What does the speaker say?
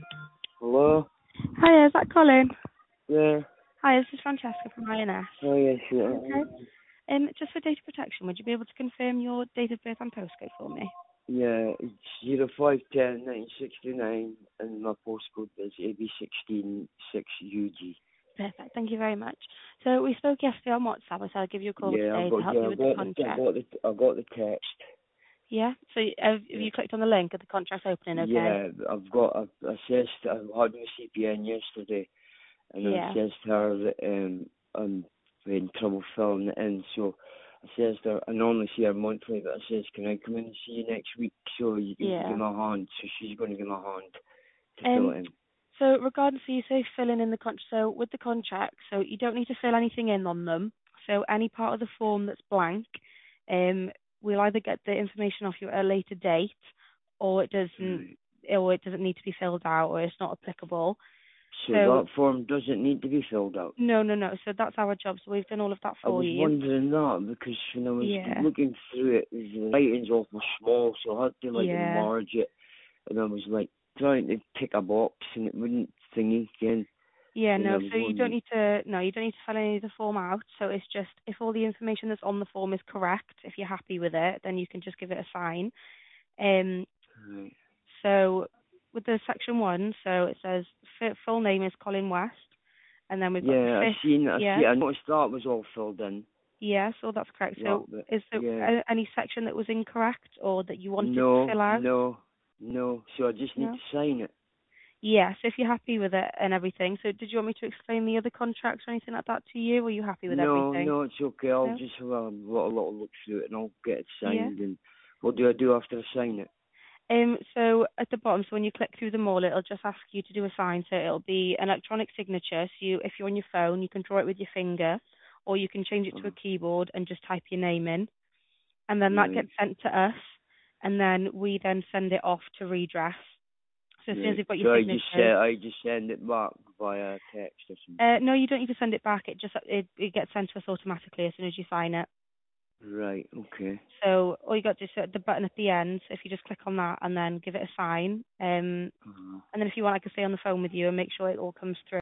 Hello? Hi, is that Colin? Yeah. Hi, this is Francesca from INS. Oh, yes, yeah. Okay. Just for data protection, would you be able to confirm your date of birth and postcode for me? Yeah, it's 0510 and my postcode is AB16 6UG. Perfect. Thank you very much. So we spoke yesterday on WhatsApp. I said I'd give you a call Yeah, today to help you with the contract. I got the text. Yeah. So have Yeah. you clicked on the link? Are the contract's opening? Okay. Yeah, I assessed, I had my CPN yesterday, and I Yeah. assessed her that I'm having trouble filling it in, so I says to her, I normally see her monthly, but I says, can I come in and see you next week so you can give Yeah. me a hand? So she's going to give me a hand to fill Um. it in. So regarding, so you say filling in the contract. So with the contract, so you don't need to fill anything in on them. So any part of the form that's blank, we'll either get the information off you at a later date, or it doesn't, Right. or it doesn't need to be filled out, or it's not applicable. So So that form doesn't need to be filled out. no, no, no. So that's our job. So we've done all of that I for was you. wondering that because when I was Yeah, looking through it, the writing's awful small, so I had to like yeah, enlarge it, and I was like trying to tick a box and it wouldn't thingy again, yeah. and I No, was so you don't wondering. need to. No, you don't need to fill any of the form out. So it's just if all the information that's on the form is correct, if you're happy with it, then you can just give it a sign. Um, Right. So with the section one, so it says full name is Colin West, and then we've got the Yeah, fifth. I Yeah, see. I noticed that was all filled in. yeah. So that's correct. That So bit. is there Yeah. any section that was incorrect or that you wanted to No, fill out? no, no. So I just need No. to sign it. Yeah. So if you're happy with it and everything, so did you want me to explain the other contracts or anything like that to you? Or are you happy with No, everything? no, it's okay. I'll No. just have a little look through it and I'll get it Yeah. signed. And what do I do after I sign it? So at the bottom, so when you click through them all, it'll just ask you to do a sign. So it'll be an electronic signature. So if you're on your phone, you can draw it with your finger, or you can change it to a keyboard and just type your name in, and then that Right, gets sent to us, and then we then send it off to redress. So as soon as right. you've got your So signatures, I just send it back via text or something. no, you don't need to send it back. It gets sent to us automatically as soon as you sign it. Right, okay. So all you got to do is hit the button at the end. If you just click on that and then give it a sign, Uh-huh. and then if you want, I can stay on the phone with you and make sure it all comes through.